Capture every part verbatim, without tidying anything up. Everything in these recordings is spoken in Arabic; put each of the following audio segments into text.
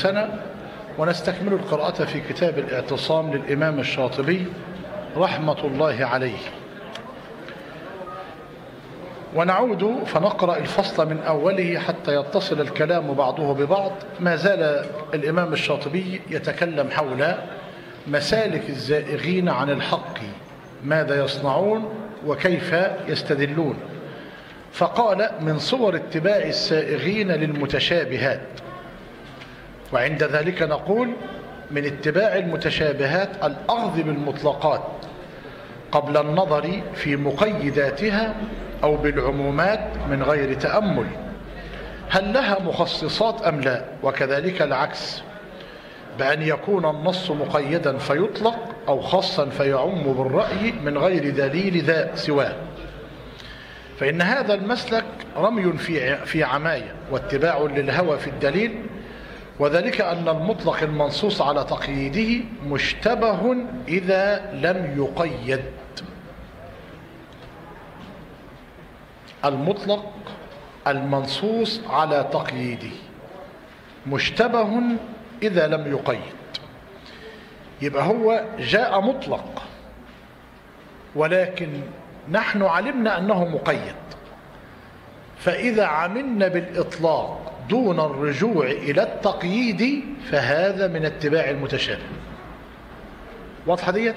سنة، ونستكمل القراءة في كتاب الاعتصام للإمام الشاطبي رحمة الله عليه. ونعود فنقرأ الفصل من أوله حتى يتصل الكلام بعضه ببعض. ما زال الإمام الشاطبي يتكلم حول مسالك الزائغين عن الحق، ماذا يصنعون وكيف يستدلون. فقال: من صور اتباع السائغين للمتشابهات. وعند ذلك نقول: من اتباع المتشابهات الأخذ بالمطلقات قبل النظر في مقيداتها أو بالعمومات من غير تأمل، هل لها مخصصات أم لا؟ وكذلك العكس، بأن يكون النص مقيدا فيطلق أو خاصا فيعم بالرأي من غير دليل ذا سواه. فإن هذا المسلك رمي في في عماية واتباع للهوى في الدليل، وذلك أن المطلق المنصوص على تقييده مشتبه إذا لم يقيد. المطلق المنصوص على تقييده مشتبه إذا لم يقيد. يبقى هو جاء مطلق، ولكن نحن علمنا أنه مقيد، فإذا عملنا بالإطلاق دون الرجوع إلى التقييد فهذا من اتباع المتشابه. واضحة ديت؟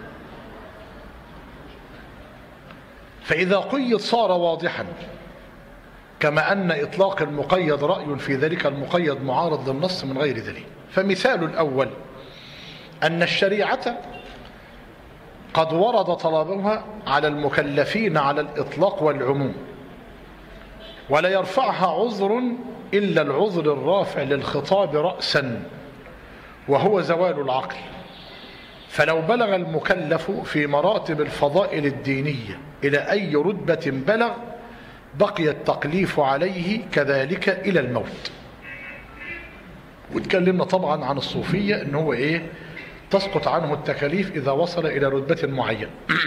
فإذا قيد صار واضحا، كما أن إطلاق المقيد رأي في ذلك المقيد معارض للنص من غير دليل. فمثال الأول أن الشريعة قد ورد طلبها على المكلفين على الإطلاق والعموم، ولا يرفعها عذر إلا العذر الرافع للخطاب رأسا، وهو زوال العقل. فلو بلغ المكلف في مراتب الفضائل الدينية إلى أي رتبة بلغ بقي التكليف عليه كذلك إلى الموت. واتكلمنا طبعا عن الصوفية إن هو إيه؟ تسقط عنه التكاليف إذا وصل إلى رتبة معينة.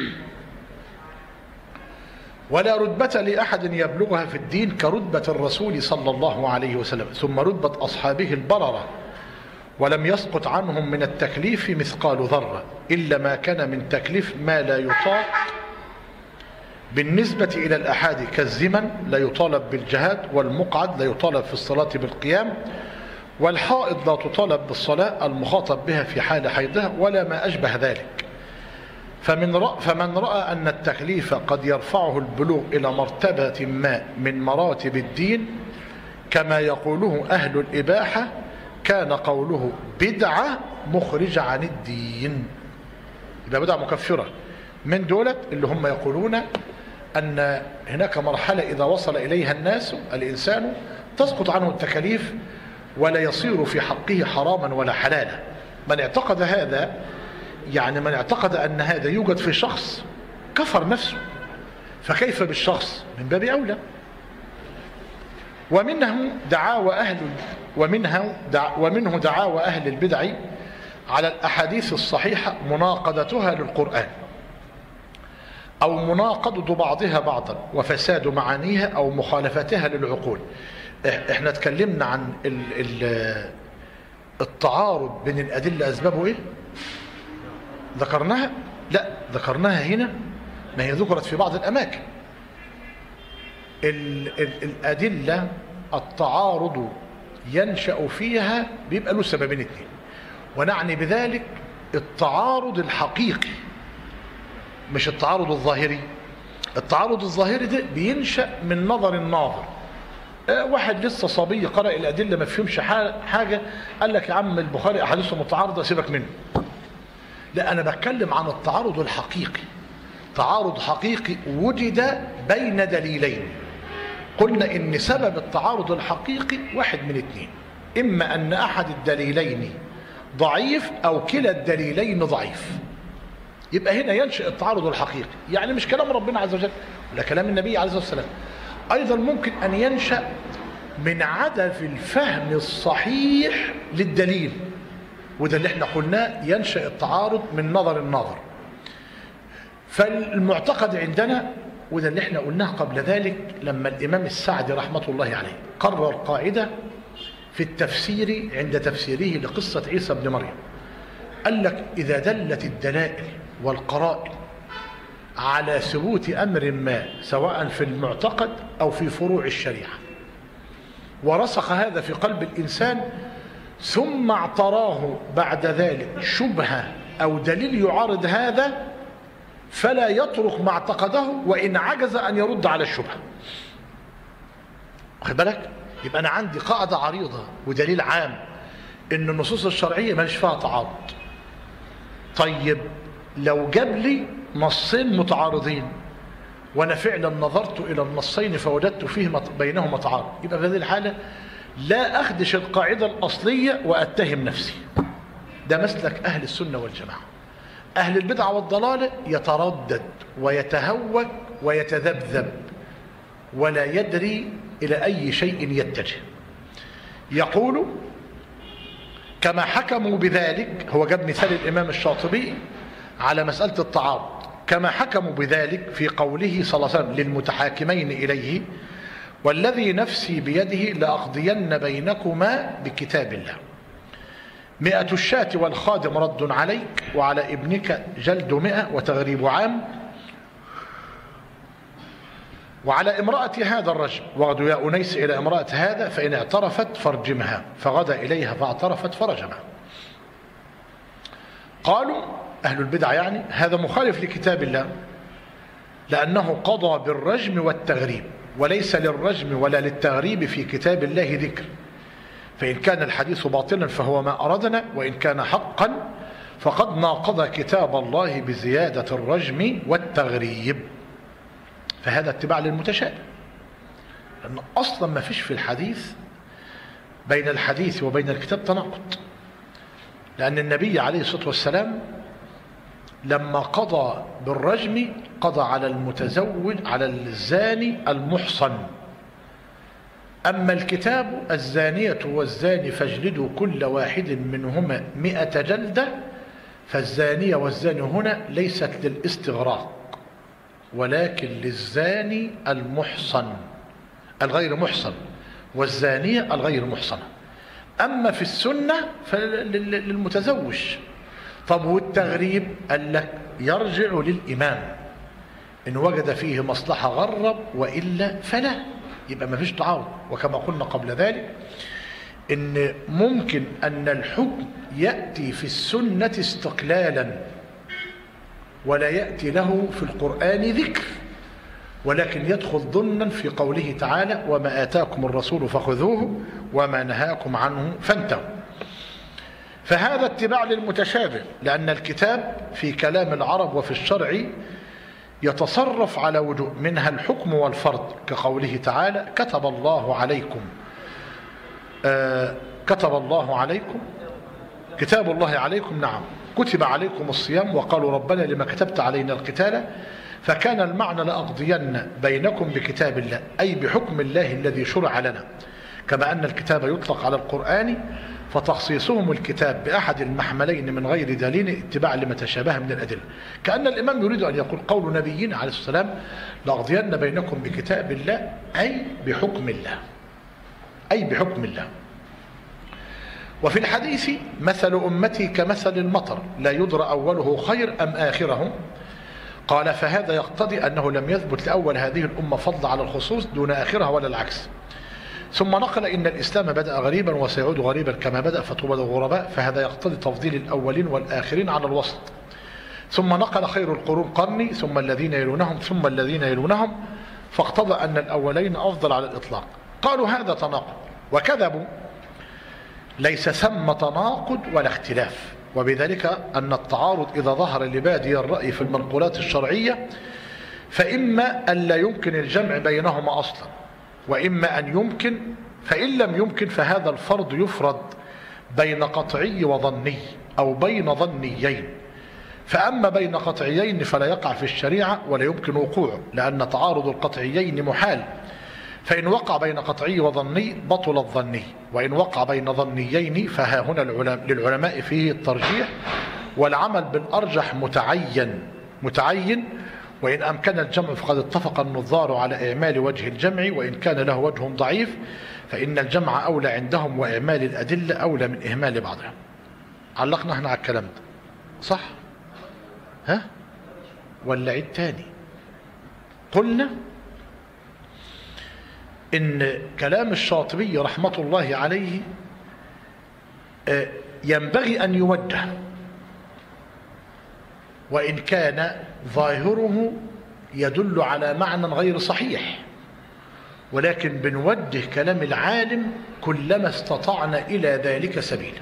ولا رتبة لأحد يبلغها في الدين كرتبة الرسول صلى الله عليه وسلم، ثم رتبة أصحابه البررة، ولم يسقط عنهم من التكليف مثقال ذرة، إلا ما كان من تكليف ما لا يطاق بالنسبة إلى الأحاد، كالزمن لا يطالب بالجهاد، والمقعد لا يطالب في الصلاة بالقيام، والحائض لا تطالب بالصلاة المخاطب بها في حال حيضها، ولا ما أشبه ذلك. فمن رأى فمن رأى أن التكليف قد يرفعه البلوغ إلى مرتبة ما من مراتب الدين كما يقوله أهل الإباحة، كان قوله بدعة مخرج عن الدين. يبقى بدعة مكفرة من دولة اللي هم يقولون أن هناك مرحلة إذا وصل إليها الناس الإنسان تسقط عنه التكاليف ولا يصير في حقه حراما ولا حلالا. من اعتقد هذا، يعني من اعتقد أن هذا يوجد في شخص، كفر نفسه، فكيف بالشخص؟ من باب أولى. ومنه دعاوى أهل ومنه دع ومنه دعاوى أهل البدع على الأحاديث الصحيحة مناقضتها للقرآن، أو مناقضة بعضها بعضا، وفساد معانيها أو مخالفتها للعقول. احنا اتكلمنا عن ال ال التعارض بين الأدلة أسبابه إيه؟ ذكرناها؟ لا، ذكرناها هنا، ما هي ذكرت في بعض الأماكن. ال ال الأدلة التعارض ينشأ فيها بيبقى له سببين اثنين، ونعني بذلك التعارض الحقيقي مش التعارض الظاهري. التعارض الظاهري ده بينشأ من نظر الناظر. اه واحد لسه صبي قرأ الأدلة ما فهمش حاجة، قال لك يا عم البخاري أحاديثه متعارضة سيبك منه. لا، أنا بتكلم عن التعارض الحقيقي. تعارض حقيقي وجد بين دليلين. قلنا إن سبب التعارض الحقيقي واحد من اثنين: إما أن أحد الدليلين ضعيف أو كلا الدليلين ضعيف. يبقى هنا ينشأ التعارض الحقيقي، يعني مش كلام ربنا عز وجل ولا كلام النبي عليه الصلاة والسلام. أيضا ممكن أن ينشأ من عدم الفهم الصحيح للدليل، وده اللي احنا قلناه ينشأ التعارض من نظر الناظر. فالمعتقد عندنا، وده اللي احنا قلناه قبل ذلك لما الإمام السعدي رحمة الله عليه قرر قاعدة في التفسير عند تفسيره لقصة عيسى بن مريم، قال لك إذا دلت الدلائل والقرائن على ثبوت أمر ما سواء في المعتقد أو في فروع الشريعة ورسخ هذا في قلب الإنسان ثم اعتراه بعد ذلك شبهة أو دليل يعارض هذا، فلا يترك ما اعتقده وإن عجز أن يرد على الشبهة. واخد بالك؟ يبقى أنا عندي قاعدة عريضة ودليل عام إن النصوص الشرعية ماليش فيها تعارض. طيب لو جاب لي نصين متعارضين وأنا فعلا نظرت إلى النصين فوجدت فيه بينهما تعارض، يبقى في هذه الحالة لا أخدش القاعدة الأصلية وأتهم نفسي. ده مسلك أهل السنة والجماعة. أهل البدع والضلال يتردد ويتهوك ويتذبذب ولا يدري إلى أي شيء يتجه. يقول كما حكموا بذلك، هو جاب مثال الإمام الشاطبي على مسألة التعارض، كما حكموا بذلك في قوله صلى الله عليه وسلم للمتحاكمين إليه والذي نفسي بيده لأقضين بينكما بكتاب الله. مئة الشاة والخادم رد عليك وعلى ابنك جلد مئة وتغريب عام، وعلى امرأة هذا الرجل وغدوا يا أنيس إلى امرأة هذا فإن اعترفت فارجمها، فغدا إليها فاعترفت فرجمها. قالوا أهل البدع يعني هذا مخالف لكتاب الله لأنه قضى بالرجم والتغريب وليس للرجم ولا للتغريب في كتاب الله ذكر، فإن كان الحديث باطلا فهو ما أردنا، وإن كان حقا فقد ناقض كتاب الله بزيادة الرجم والتغريب. فهذا اتباع للمتشابه، لأن أصلا ما فيش في الحديث بين الحديث وبين الكتاب تناقض، لأن النبي عليه الصلاة والسلام لما قضى بالرجم قضى على المتزوج على الزاني المحصن. أما الكتاب الزانية والزاني فاجلدوا كل واحد منهما مئة جلدة، فالزانية والزاني هنا ليست للاستغراق ولكن للزاني المحصن الغير محصن والزانية الغير محصنة. أما في السنة فللمتزوج. طب والتغريب قال لك يرجع للإمام إن وجد فيه مصلحة غرب وإلا فلا، يبقى ما فيش تعارض. وكما قلنا قبل ذلك إن ممكن أن الحكم يأتي في السنة استقلالا ولا يأتي له في القرآن ذكر، ولكن يدخل ضمنا في قوله تعالى وما آتاكم الرسول فخذوه وما نهاكم عنه فانتهوا. فهذا اتباع للمتشابه، لأن الكتاب في كلام العرب وفي الشرع يتصرف على وجوه، منها الحكم والفرض كقوله تعالى كتب الله عليكم آه كتب الله عليكم كتاب الله عليكم، نعم كتب عليكم الصيام، وقالوا ربنا لما كتبت علينا القتال، فكان المعنى لأقضين بينكم بكتاب الله أي بحكم الله الذي شرع لنا، كما أن الكتاب يطلق على القرآن، فتخصيصهم الكتاب بأحد المحملين من غير دليل اتباع لما تشابه من الأدلة. كأن الإمام يريد أن يقول قول نبينا عليه الصلاة والسلام لأقضين بينكم بكتاب الله أي بحكم الله أي بحكم الله. وفي الحديث مثل أمتي كمثل المطر لا يدرى أوله خير أم آخره، قال فهذا يقتضي أنه لم يثبت لأول هذه الأمة فضل على الخصوص دون آخرها ولا العكس. ثم نقل إن الإسلام بدأ غريبا وسيعود غريبا كما بدأ فتوبى الغرباء، فهذا يقتضي تفضيل الأولين والآخرين على الوسط. ثم نقل خير القرون قرني ثم الذين يلونهم ثم الذين يلونهم، فاقتضى أن الأولين أفضل على الإطلاق. قالوا هذا تناقض وكذبوا، ليس ثم تناقض ولا اختلاف، وبذلك أن التعارض إذا ظهر لبادي الرأي في المنقولات الشرعية فإما أن لا يمكن الجمع بينهما أصلا، وإما أن يمكن، فإن لم يمكن فهذا الفرض يفرض بين قطعي وظني أو بين ظنيين. فأما بين قطعيين فلا يقع في الشريعة ولا يمكن وقوعه، لأن تعارض القطعيين محال، فإن وقع بين قطعي وظني بطل الظني، وإن وقع بين ظنيين فها هنا للعلماء فيه الترجيح، والعمل بالأرجح متعين متعين وإن أمكن الجمع فقد اتفق النظار على إعمال وجه الجمع وإن كان له وجه ضعيف، فإن الجمع أولى عندهم وإعمال الأدلة أولى من إهمال بعضها. علقنا احنا على الكلام ده صح؟ ها؟ ولا عيد تاني؟ قلنا إن كلام الشاطبي رحمة الله عليه ينبغي أن يوجه، وإن كان ظاهره يدل على معنى غير صحيح، ولكن بنوجه كلام العالم كلما استطعنا إلى ذلك سبيلا.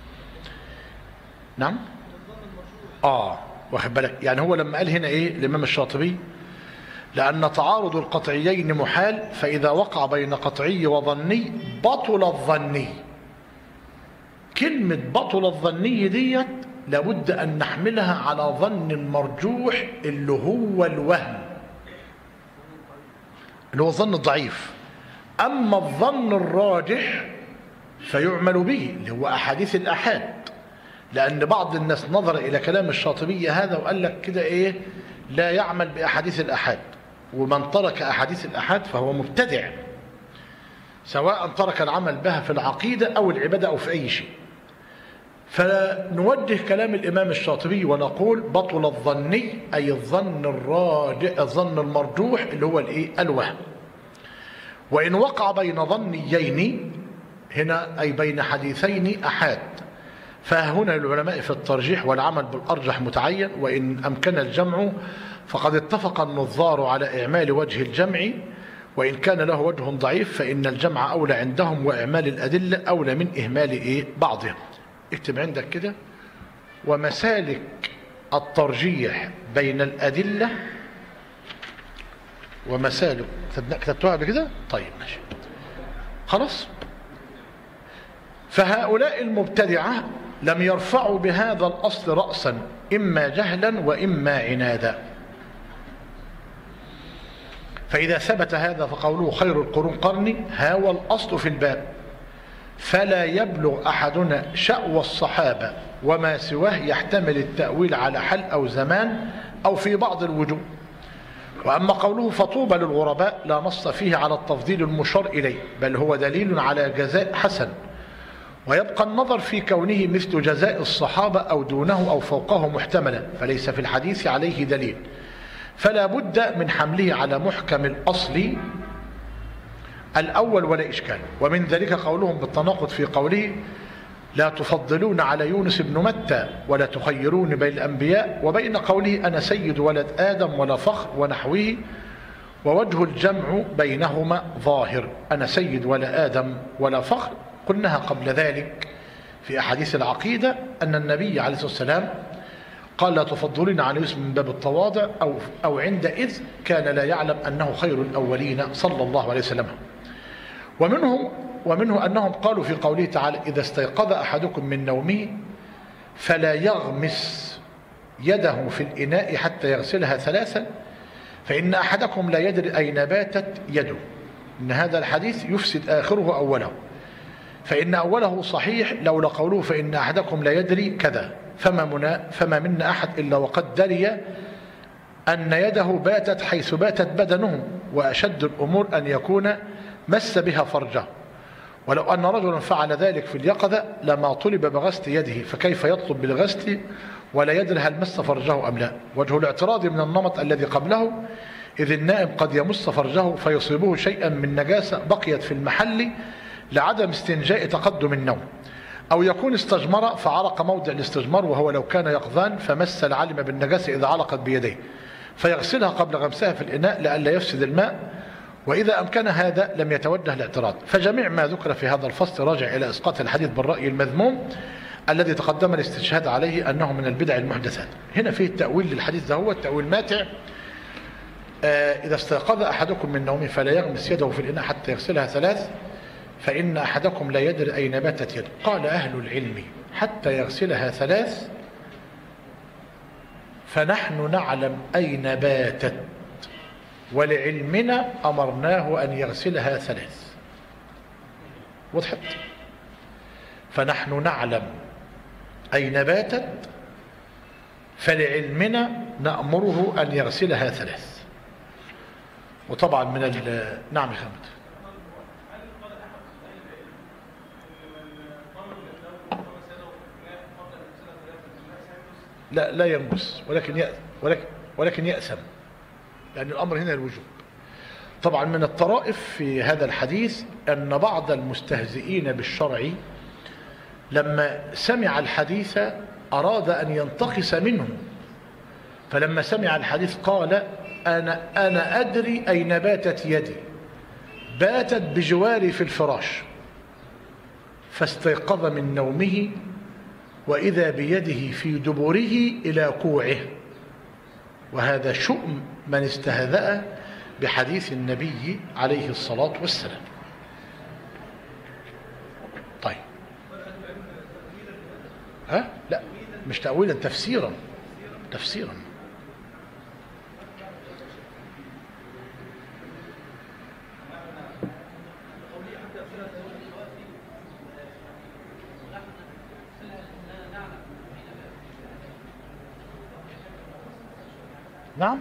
نعم؟ آه واخد بالك، يعني هو لما قال هنا إيه الإمام الشاطبي؟ لأن تعارض القطعيين محال، فإذا وقع بين قطعي وظني بطل الظني. كلمة بطل الظني ديت لابد أن نحملها على ظن مرجوح اللي هو الوهم، اللي هو الظن الضعيف. أما الظن الراجح فيعمل به اللي هو أحاديث الآحاد، لأن بعض الناس نظر إلى كلام الشاطبي هذا وقال لك كده إيه لا يعمل بأحاديث الآحاد، ومن ترك أحاديث الآحاد فهو مبتدع، سواء ترك العمل بها في العقيدة أو العبادة أو في أي شيء. فنوجه كلام الإمام الشاطبي ونقول بطل الظني أي الظن الراجح، الظن المرجوح اللي هو الإيه الوهم. وإن وقع بين ظنيين هنا أي بين حديثين أحاد، فهنا العلماء في الترجيح والعمل بالأرجح متعين، وإن أمكن الجمع فقد اتفق النظار على إعمال وجه الجمع، وإن كان له وجه ضعيف فإن الجمع أولى عندهم وإعمال الأدلة أولى من إهمال إيه بعضهم. اكتب عندك كده ومسالك الترجيح بين الأدلة ومسالك، كتبتوها قبل كده؟ طيب ماشي خلاص. فهؤلاء المبتدعة لم يرفعوا بهذا الأصل رأسا إما جهلا وإما عنادا. فإذا ثبت هذا فقوله خير القرون قرني هو الأصل في الباب، فلا يبلغ أحدنا شأوى الصحابة وما سواه يحتمل التأويل على حل أو زمان أو في بعض الوجوه. وأما قوله فطوبى للغرباء لا نص فيه على التفضيل المشار إليه، بل هو دليل على جزاء حسن، ويبقى النظر في كونه مثل جزاء الصحابة أو دونه أو فوقه محتملا، فليس في الحديث عليه دليل، فلا بد من حمله على محكم الأصل الأول ولا إشكال. ومن ذلك قولهم بالتناقض في قوله لا تفضلون على يونس بن متى ولا تخيرون بين الأنبياء، وبين قوله أنا سيد ولد آدم ولا فخر ونحوه، ووجه الجمع بينهما ظاهر، أنا سيد ولا آدم ولا فخر. قلناها قبل ذلك في أحاديث العقيدة أن النبي عليه الصلاة والسلام قال لا تفضلين على يوسف من باب التواضع أو, أو عندئذ كان لا يعلم أنه خير الأولين صلى الله عليه وسلم. ومنهم ومنه أنهم قالوا في قوله تعالى إذا استيقظ أحدكم من نومه فلا يغمس يده في الإناء حتى يغسلها ثلاثا فإن أحدكم لا يدري أين باتت يده، إن هذا الحديث يفسد آخره أوله، فإن أوله صحيح لولا قوله فإن أحدكم لا يدري كذا، فما, منا فما منا أحد إلا وقد دري أن يده باتت حيث باتت بدنه، وأشد الأمور أن يكون مس بها فرجه، ولو أن رجلا فعل ذلك في اليقظة لما طلب بغسل يده، فكيف يطلب بالغسل ولا يدري هل مس فرجه أم لا. وجه الاعتراض من النمط الذي قبله، إذ النائم قد يمس فرجه فيصيبه شيئا من نجاسة بقيت في المحل لعدم استنجاء تقدم النوم، أو يكون استجمر فعرق موضع الاستجمار وهو لو كان يقظان فمس العلم بالنجاسة إذا علقت بيديه فيغسلها قبل غمسها في الإناء لئلا يفسد الماء، وإذا أمكن هذا لم يتوجه الاعتراض. فجميع ما ذكر في هذا الفصل راجع إلى إسقاط الحديث بالرأي المذموم الذي تقدم الاستشهاد عليه أنه من البدع المحدثات. هنا فيه التأويل للحديث ده، هو التأويل ماتع. آه إذا استيقظ أحدكم من نومه فلا يغمس يده في الإناء حتى يغسلها ثلاث فإن أحدكم لا يدري أين باتت يده. قال أهل العلم حتى يغسلها ثلاث، فنحن نعلم أين باتت ولعلمنا أمرناه أن يغسلها ثلاث. وضحت؟ فنحن نعلم أين باتت فلعلمنا نأمره أن يغسلها ثلاث. وطبعا من ال نعم يا خالد. لا لا ينجس، ولكن يأ ولكن ولكن يأثم، لأن الأمر هنا الوجوب. طبعا من الطرائف في هذا الحديث أن بعض المستهزئين بالشرع لما سمع الحديث أراد أن ينتقص منه، فلما سمع الحديث قال أنا, أنا أدري أين باتت يدي، باتت بجواري في الفراش، فاستيقظ من نومه وإذا بيده في دبره إلى كوعه. وهذا شؤم من استهزأ بحديث النبي عليه الصلاة والسلام. طيب ها؟ لا مش تأويلا، تفسيرا، تفسيرا. نعم.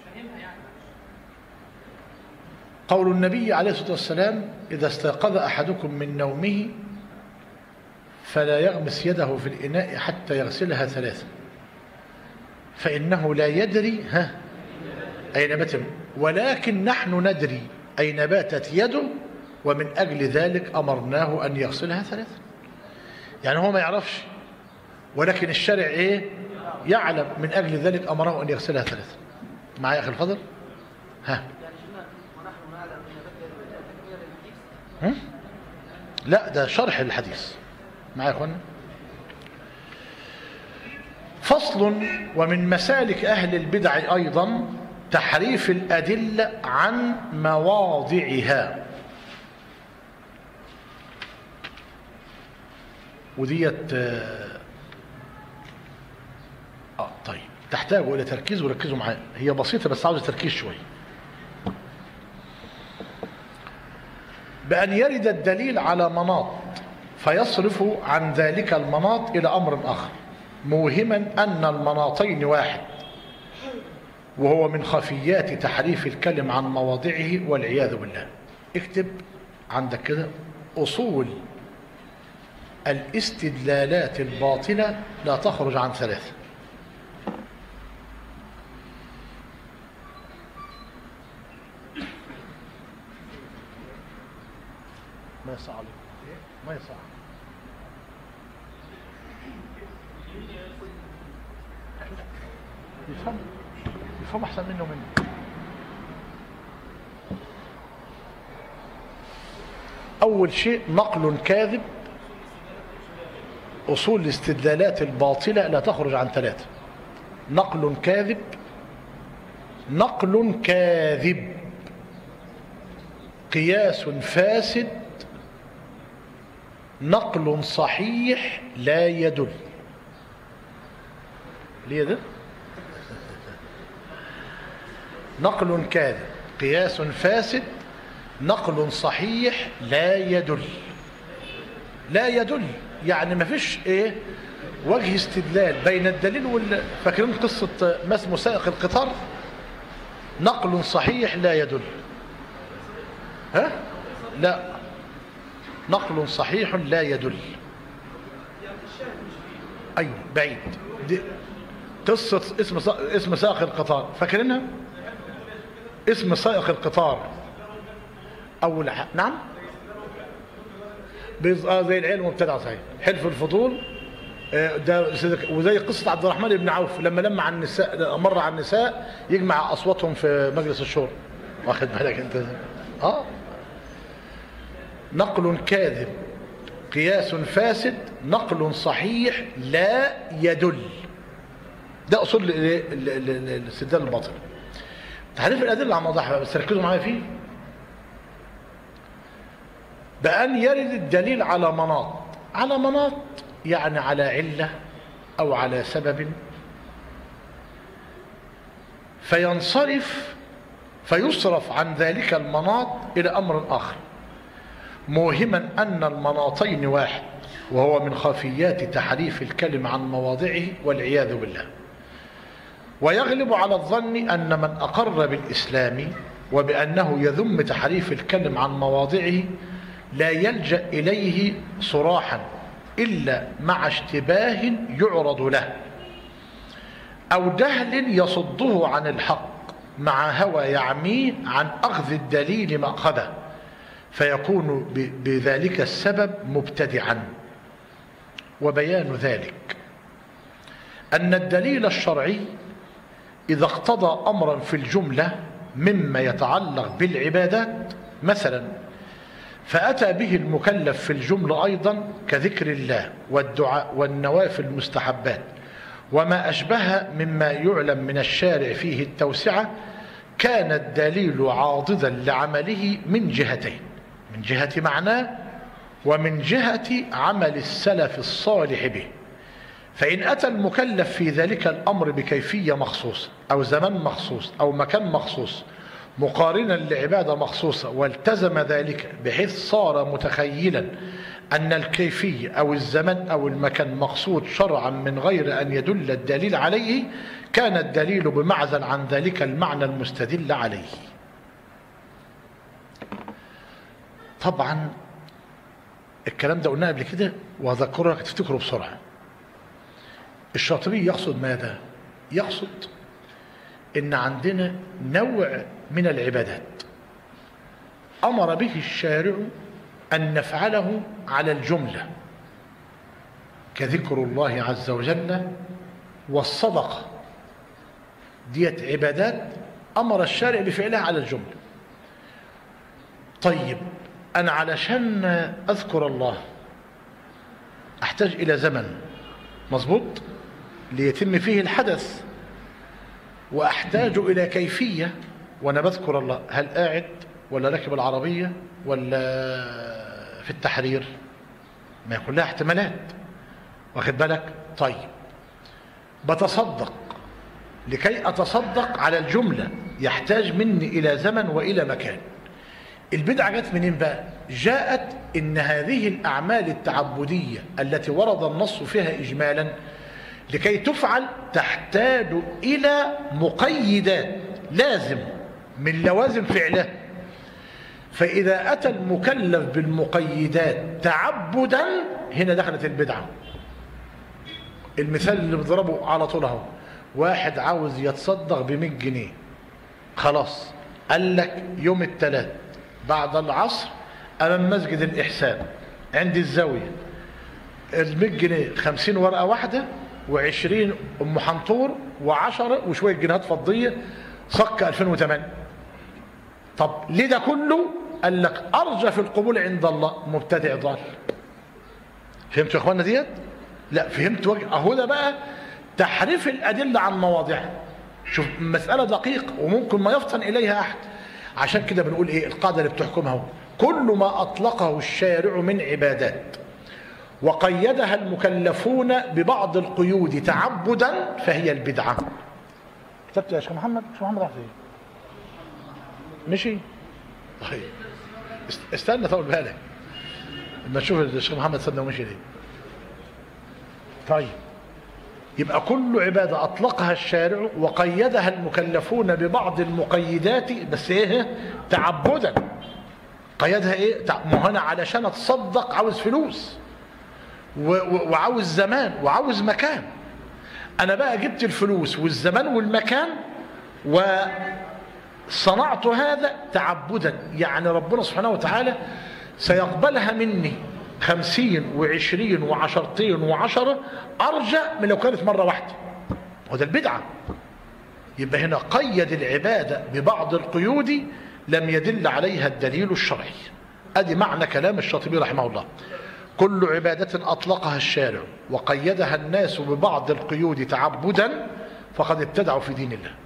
قول النبي عليه الصلاة والسلام إذا استيقظ أحدكم من نومه فلا يغمس يده في الإناء حتى يغسلها ثلاثا فإنه لا يدري ها أين باتت، ولكن نحن ندري أين باتت يده ومن أجل ذلك أمرناه أن يغسلها ثلاثا. يعني هو ما يعرفش، ولكن الشرع إيه؟ يعلم، من أجل ذلك أمره أن يغسلها ثلاثا. معايا يا أخي الفضل؟ ها؟ هم؟ لا ده شرح الحديث. معايا يا أخوانا؟ فصل. ومن مسالك أهل البدع أيضا تحريف الأدلة عن مواضعها، وديت آه طيب تحتاج إلى تركيز، وركزوا معايا، هي بسيطة بس عاوزة تركيز شوية. بأن يرد الدليل على مناط فيصرف عن ذلك المناط إلى أمر آخر، موهما أن المناطين واحد، وهو من خفيات تحريف الكلم عن مواضعه والعياذ بالله. اكتب عندك كده أصول الاستدلالات الباطلة لا تخرج عن ثلاثة. ما يصح عليك، ما يصح. يفهم يفهم أحسن منه منه. أول شيء نقل كاذب. أصول الاستدلالات الباطلة لا تخرج عن ثلاثة: نقل كاذب، نقل كاذب، قياس فاسد، نقل صحيح لا يدل. ليه ده؟ نقل كاذب، قياس فاسد، نقل صحيح لا يدل. لا يدل يعني ما فيش ايه وجه استدلال بين الدليل وال... فاكرين قصة ما اسمه سائق القطار؟ نقل صحيح لا يدل. ها؟ لا، نقل صحيح لا يدل. ايوه بعيد. دي قصة اسم اسم سائق القطار، فاكرينها؟ اسم سائق القطار اول ح... نعم بيز... آه زي العلم مبتدع صحيح، حلف الفضول. آه ده وزي قصة عبد الرحمن بن عوف لما لما عن النساء، مر على النساء يجمع اصواتهم في مجلس الشورى. واخد بالك انت؟ اه نقل كاذب، قياس فاسد، نقل صحيح لا يدل. ده اصول الاستدلال الباطل. تحريف الادله عن موضعها، بس ركزوا معايا فيه. بأن يرد الدليل على مناط، على مناط يعني على علة أو على سبب، فينصرف فيصرف عن ذلك المناط إلى أمر آخر، موهما أن المناطين واحد، وهو من خفيات تحريف الكلم عن مواضعه والعياذ بالله. ويغلب على الظن أن من أقر بالإسلام وبأنه يذم تحريف الكلم عن مواضعه لا يلجأ إليه صراحا إلا مع اشتباه يعرض له، أو جهل يصده عن الحق مع هوى يعميه عن أخذ الدليل مأخذه، فيكون بذلك السبب مبتدعا. وبيان ذلك أن الدليل الشرعي إذا اقتضى أمرا في الجملة مما يتعلق بالعبادات مثلا، فأتى به المكلف في الجملة أيضا كذكر الله والدعاء والنوافل المستحبات وما أشبه مما يعلم من الشارع فيه التوسعة، كان الدليل عاضدا لعمله من جهتين، من جهة معناه ومن جهة عمل السلف الصالح به. فإن أتى المكلف في ذلك الأمر بكيفية مخصوصة أو زمان مخصوص أو مكان مخصوص مقارنا لعبادة مخصوصة والتزم ذلك بحيث صار متخيلا أن الكيفية أو الزمان أو المكان مقصود شرعا من غير أن يدل الدليل عليه، كان الدليل بمعزل عن ذلك المعنى المستدل عليه. طبعا الكلام ده قلناه قبل كده وهذكره لك تفتكره بسرعة. الشاطبي يقصد ماذا؟ يقصد إن عندنا نوع من العبادات أمر به الشارع أن نفعله على الجملة كذكر الله عز وجل والصدقة، ديت عبادات أمر الشارع بفعلها على الجملة. طيب أنا علشان أذكر الله أحتاج إلى زمن مظبوط ليتم فيه الحدث، وأحتاج إلى كيفية وأنا بذكر الله، هل قاعد ولا راكب العربية ولا في التحرير؟ ما كلها احتمالات، واخد بالك؟ طيب بتصدق، لكي أتصدق على الجملة يحتاج مني إلى زمن وإلى مكان. البدعة جت منين بقى؟ جاءت إن هذه الأعمال التعبدية التي ورد النص فيها إجمالا لكي تفعل تحتاج إلى مقيدات لازم من لوازم فعله. فإذا أتى المكلف بالمقيدات تعبدا هنا دخلت البدعة. المثال اللي بضربه على طول اهو، واحد عاوز يتصدق بمية جنيه، خلاص قال لك يوم الثلاث بعد العصر أمام مسجد الإحسان عند الزاوية، المية جنيه خمسين ورقة واحدة وعشرين أم حنطور وعشرة وشوية جنيهات فضية صك ألفين وثمانية. طب ليه ده كله؟ قال لك أرجى في القبول عند الله مبتدع ضال. فهمتوا يا إخوانا ديت؟ لا فهمت وجه أهو ده بقى تحريف الأدلة عن مواضعها. شوف مسألة دقيقة وممكن ما يفطن إليها أحد. عشان كده بنقول إيه القاعدة اللي بتحكمها هو كل ما أطلقه الشارع من عبادات وقيدها المكلفون ببعض القيود تعبدا فهي البدعة. كتبت يا شيخ محمد؟ شيخ محمد راح فين؟ مشي؟ طيب استنى طول بالك لما تشوف الشيخ محمد صدق ومشي ليه. طيب يبقى كل عبادة أطلقها الشارع وقيدها المكلفون ببعض المقيدات بس إيه؟ تعبدا. قيدها إيه؟ ما هنا علشان أتصدق عاوز فلوس وعاوز زمان وعاوز مكان. أنا بقى جبت الفلوس والزمان والمكان وصنعت هذا تعبدا، يعني ربنا سبحانه وتعالى سيقبلها مني خمسين وعشرين وعشرتين وعشرة أرجى من لو كانت مرة واحدة. وده البدعة. يبقى هنا قيد العبادة ببعض القيود لم يدل عليها الدليل الشرعي. أدي معنى كلام الشاطبي رحمه الله. كل عبادة أطلقها الشارع وقيدها الناس ببعض القيود تعبدا فقد ابتدعوا في دين الله.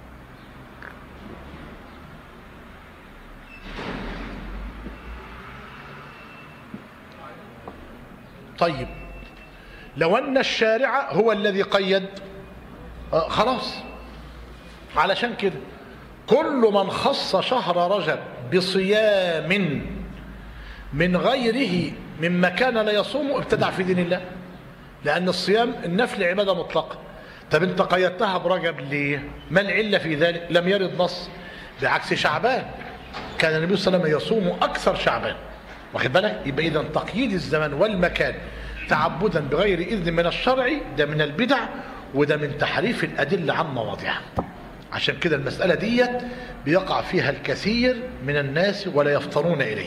طيب لو أن الشارع هو الذي قيد آه خلاص، علشان كده كل من خص شهر رجب بصيام من غيره مما كان لا يصوم ابتدع في دين الله، لأن الصيام النفل عبادة مطلقة. طب انت قيدتها برجب ليه؟ ما العلة في ذلك؟ لم يرد نص. بعكس شعبان كان النبي صلى الله عليه وسلم يصوم أكثر شعبان، واخد بالك؟ يبقى إذا تقييد الزمان والمكان تعبدا بغير إذن من الشرع ده من البدع، وده من تحريف الأدلة عن مواضعها. عشان كده المسألة دي بيقع فيها الكثير من الناس ولا يفطنون إليه.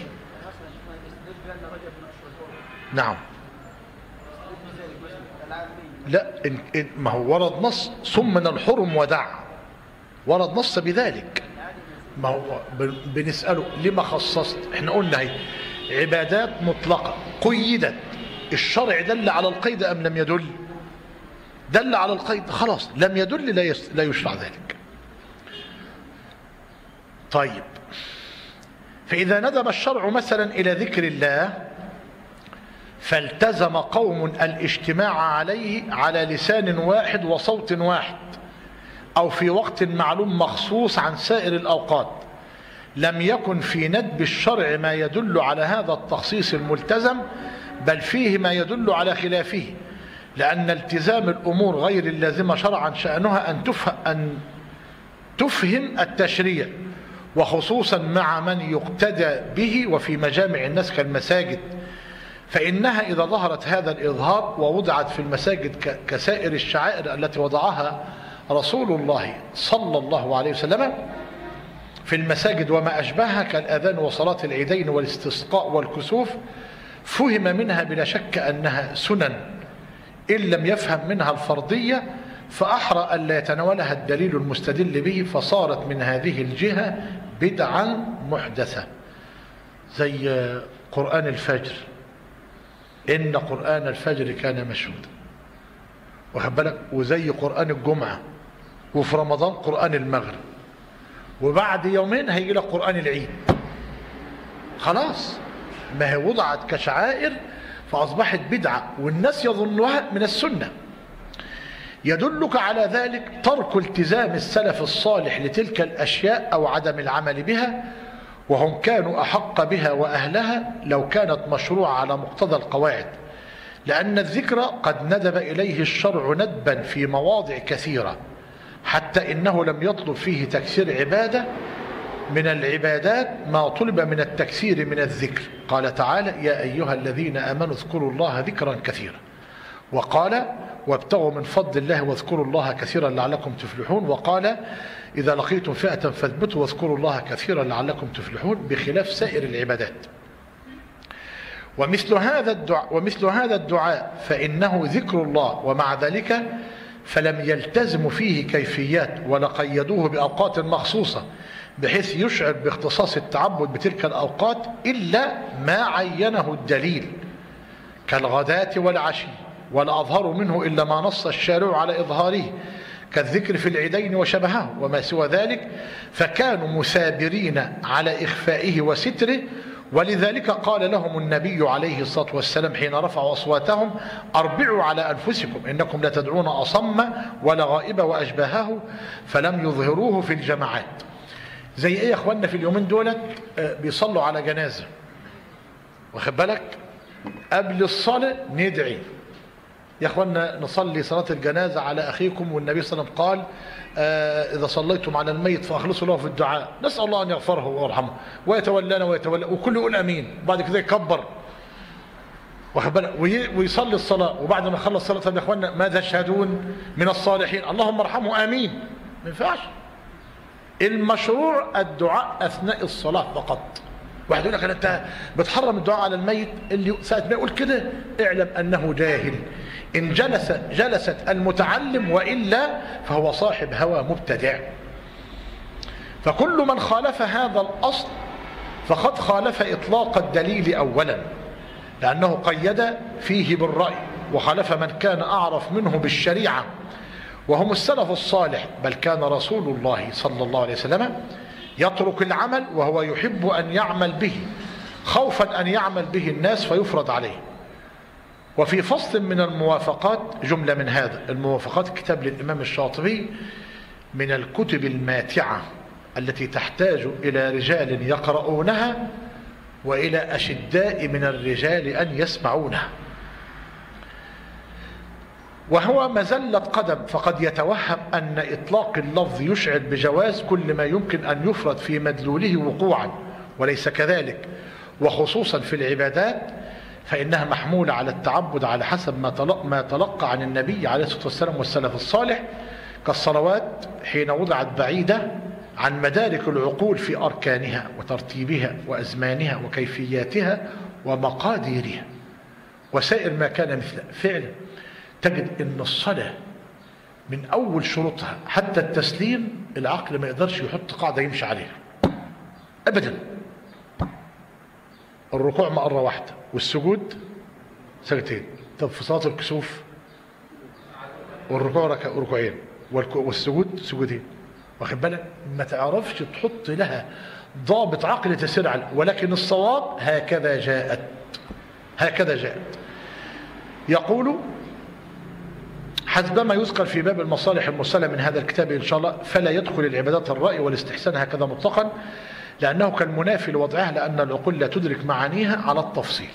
نعم. لا، إن إن ما هو ورد نص ثم من الحرم ودع، ورد نص بذلك. ما هو بنسأله لما خصصت؟ احنا قلنا هي عبادات مطلقة قيدت، الشرع دل على القيد أم لم يدل؟ دل على القيد، خلاص لم يدل لا يشرع ذلك. طيب، فإذا ندب الشرع مثلا إلى ذكر الله فالتزم قوم الاجتماع عليه على لسان واحد وصوت واحد أو في وقت معلوم مخصوص عن سائر الأوقات، لم يكن في ندب الشرع ما يدل على هذا التخصيص الملتزم، بل فيه ما يدل على خلافه، لأن التزام الأمور غير اللازمة شرعا شأنها أن تفهم, أن تفهم التشريع، وخصوصا مع من يقتدى به وفي مجامع الناس كالمساجد، فإنها إذا ظهرت هذا الإظهار ووضعت في المساجد كسائر الشعائر التي وضعها رسول الله صلى الله عليه وسلم في المساجد وما أشبهها كالأذان وصلاة العيدين والاستسقاء والكسوف، فهم منها بلا شك أنها سنن إن لم يفهم منها الفرضية، فأحرى أن لا يتناولها الدليل المستدل به، فصارت من هذه الجهة بدعا محدثة. زي قرآن الفجر، إن قرآن الفجر كان مشهودا، واخد بالك؟ وزي قرآن الجمعة، وفي رمضان قرآن المغرب، وبعد يومين هيجي لك قرآن العيد. خلاص، ما هي وضعت كشعائر فأصبحت بدعة والناس يظنها من السنة. يدلك على ذلك ترك التزام السلف الصالح لتلك الأشياء أو عدم العمل بها، وهم كانوا أحق بها وأهلها لو كانت مشروعة على مقتضى القواعد، لأن الذكر قد ندب إليه الشرع ندبا في مواضع كثيرة، حتى إنه لم يطلب فيه تكسير عبادة من العبادات ما طلب من التكسير من الذكر. قال تعالى: يا أيها الذين آمنوا اذكروا الله ذكرا كثيرا، وقال: وابتغوا من فضل الله واذكروا الله كثيرا لعلكم تفلحون، وقال: إذا لقيتم فئة فاثبتوا واذكروا الله كثيرا لعلكم تفلحون، بخلاف سائر العبادات. ومثل هذا الدعاء ومثل هذا الدعاء فإنه ذكر الله، ومع ذلك فلم يلتزموا فيه كيفيات ولا قيدوه بأوقات مخصوصة بحيث يشعر باختصاص التعبد بتلك الأوقات إلا ما عينه الدليل كالغداة والعشي، ولا أظهر منه إلا ما نص الشارع على إظهاره كالذكر في العيدين وشبهه، وما سوى ذلك فكانوا مثابرين على إخفائه وستره. ولذلك قال لهم النبي عليه الصلاة والسلام حين رفعوا أصواتهم: أربعوا على أنفسكم إنكم لتدعون أصم ولا غائب وأشباهه، فلم يظهروه في الجماعات. زي إيه يا أخواننا في اليومين دولت؟ بيصلوا على جنازة، واخد بالك؟ قبل الصلاة ندعي يا أخواننا نصلي صلاة الجنازة على أخيكم، والنبي صلى الله عليه وسلم قال: آه إذا صليتم على الميت فأخلصوا له في الدعاء، نسأل الله أن يغفره ويرحمه ويتولانا ويتولى، وكل يقول أمين، بعد كده يكبر، واخد بالك؟ ويصلي الصلاة، وبعد ما يخلص الصلاة: طب يا أخواننا ماذا تشهدون من الصالحين؟ اللهم ارحمه آمين. ما ينفعش. المشروع الدعاء أثناء الصلاة فقط. واحد يقول لك: أنت بتحرم الدعاء على الميت، اللي ساعة ما يقول كده اعلم أنه جاهل. إن جلس جلست المتعلم، وإلا فهو صاحب هوى مبتدع. فكل من خالف هذا الأصل فقد خالف إطلاق الدليل أولا، لأنه قيد فيه بالرأي، وخالف من كان أعرف منه بالشريعة وهم السلف الصالح. بل كان رسول الله صلى الله عليه وسلم يترك العمل وهو يحب أن يعمل به خوفا أن يعمل به الناس فيفرض عليه. وفي فصل من الموافقات جملة من هذا الموافقات، كتاب للإمام الشاطبي من الكتب الماتعة التي تحتاج إلى رجال يقرؤونها وإلى أشداء من الرجال أن يسمعونها. وهو مزلة قدم، فقد يتوهم أن إطلاق اللفظ يشعر بجواز كل ما يمكن أن يفرض في مدلوله وقوعا، وليس كذلك، وخصوصا في العبادات، فإنها محمولة على التعبد على حسب ما تلقى, ما تلقى عن النبي عليه الصلاة والسلام والسلف الصالح، كالصلوات حين وضعت بعيدة عن مدارك العقول في أركانها وترتيبها وأزمانها وكيفياتها ومقاديرها وسائر ما كان مثل فعلا. تجد أن الصلاة من أول شروطها حتى التسليم العقل ما يقدرش يحط قاعدة يمشي عليها أبدا. الركوع مرة واحدة والسجود سجدتين. طب في صلاة الكسوف والركوع ركوعين والسجود سجودين، واخد بالك؟ ما تعرفش تحط لها ضابط عقل تسير عليه، ولكن الصواب هكذا جاءت هكذا جاءت. يقول حسب ما يذكر في باب المصالح المرسلة من هذا الكتاب إن شاء الله، فلا يدخل العبادات الرأي والاستحسان هكذا مطلقا، لأنه كالمنافي لوضعها، لأن العقول لا تدرك معانيها على التفصيل.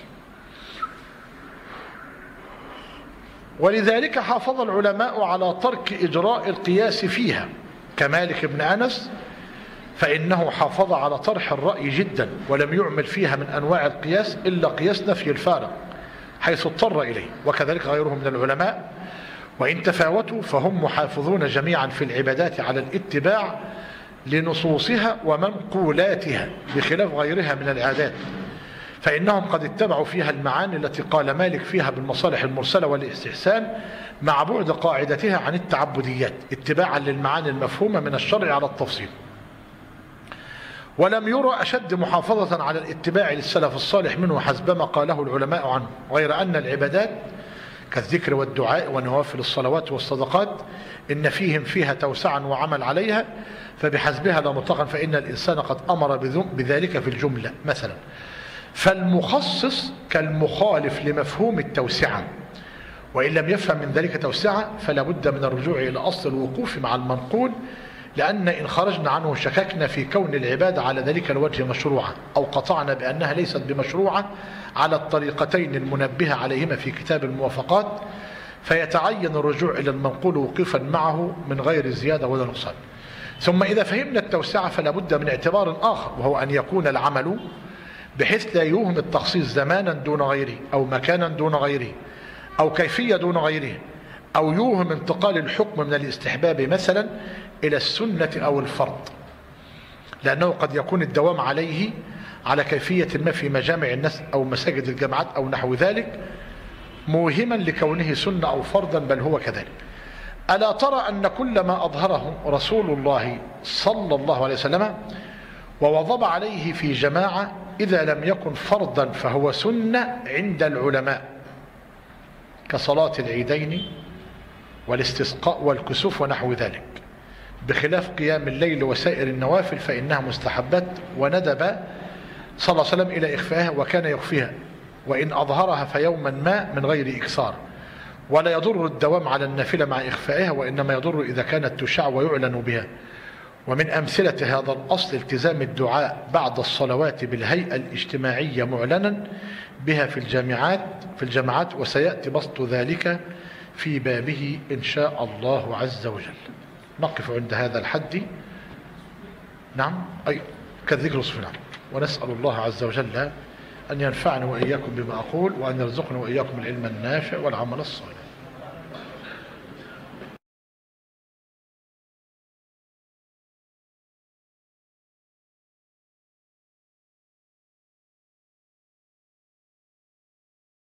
ولذلك حافظ العلماء على ترك إجراء القياس فيها كمالك بن أنس، فإنه حافظ على طرح الرأي جدا ولم يعمل فيها من أنواع القياس إلا قياس نفي الفارق حيث اضطر إليه، وكذلك غيرهم من العلماء. وإن تفاوتوا فهم محافظون جميعا في العبادات على الاتباع لنصوصها ومنقولاتها بخلاف غيرها من العادات، فإنهم قد اتبعوا فيها المعاني التي قال مالك فيها بالمصالح المرسلة والاستحسان مع بعد قاعدتها عن التعبديات اتباعا للمعاني المفهومة من الشرع على التفصيل. ولم يرى أشد محافظة على الاتباع للسلف الصالح منه حسبما قاله العلماء عنه، غير أن العبادات كالذكر والدعاء ونوافل الصلوات والصدقات إن فيهم فيها توسعا وعمل عليها، فبحسبها لا مطلقا، فإن الإنسان قد أمر بذلك في الجملة مثلا. فالمخصص كالمخالف لمفهوم التوسعة، وإن لم يفهم من ذلك توسعة فلا بد من الرجوع إلى أصل الوقوف مع المنقول، لأن إن خرجنا عنه شككنا في كون العبادة على ذلك الوجه مشروعة، أو قطعنا بأنها ليست بمشروعة على الطريقتين المنبهة عليهما في كتاب الموافقات، فيتعين الرجوع إلى المنقول وقوفا معه من غير زيادة ولا نقصان. ثم إذا فهمنا التوسعة فلا بد من اعتبار آخر، وهو أن يكون العمل بحيث لا يوهم التخصيص زمانا دون غيره أو مكانا دون غيره أو كيفية دون غيره، أو يوهم انتقال الحكم من الاستحباب مثلا إلى السنة أو الفرض، لأنه قد يكون الدوام عليه على كيفية ما في مجامع الناس أو مساجد الجامعات أو نحو ذلك موهما لكونه سنة أو فرضا، بل هو كذلك. ألا ترى أن كل ما أظهره رسول الله صلى الله عليه وسلم ووظب عليه في جماعة إذا لم يكن فرضا فهو سنة عند العلماء، كصلاة العيدين والاستسقاء والكسوف ونحو ذلك، بخلاف قيام الليل وسائر النوافل فإنها مستحبات، وندب صلى الله عليه وسلم إلى إخفائها وكان يخفيها، وإن أظهرها فيوما ما من غير إكثار. ولا يضر الدوام على النافلة مع إخفائها، وإنما يضر إذا كانت تشاع ويعلن بها. ومن أمثلة هذا الأصل التزام الدعاء بعد الصلوات بالهيئة الاجتماعية معلنا بها في الجامعات في الجامعات وسيأتي بسط ذلك في بابه إن شاء الله عز وجل. نقف عند هذا الحد. نعم، أي كالذكر وصفنا. ونسأل الله عز وجل أن ينفعني وإياكم بما أقول، وأن يرزقنا وإياكم العلم النافع والعمل الصالح.